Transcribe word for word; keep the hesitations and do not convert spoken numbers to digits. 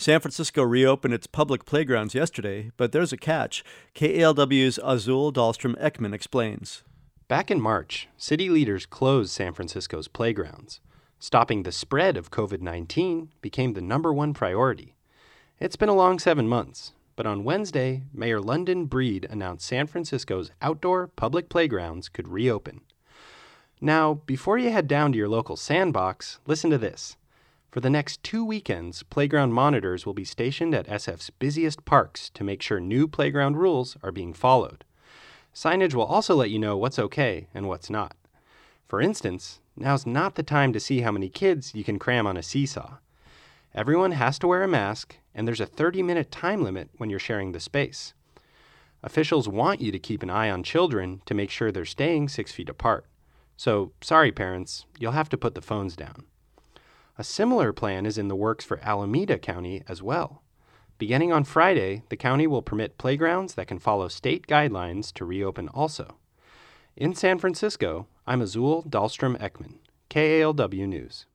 San Francisco reopened its public playgrounds yesterday, but there's a catch. K A L W's Azul Dahlstrom Ekman explains. Back in March, city leaders closed San Francisco's playgrounds. Stopping the spread of covid nineteen became the number one priority. It's been a long seven months, but on Wednesday, Mayor London Breed announced San Francisco's outdoor public playgrounds could reopen. Now, before you head down to your local sandbox, listen to this. For the next two weekends, playground monitors will be stationed at S F's busiest parks to make sure new playground rules are being followed. Signage will also let you know what's okay and what's not. For instance, now's not the time to see how many kids you can cram on a seesaw. Everyone has to wear a mask, and there's a thirty-minute time limit when you're sharing the space. Officials want you to keep an eye on children to make sure they're staying six feet apart. So, sorry parents, you'll have to put the phones down. A similar plan is in the works for Alameda County as well. Beginning on Friday, the county will permit playgrounds that can follow state guidelines to reopen also. In San Francisco, I'm Azul Dahlstrom Ekman, K A L W News.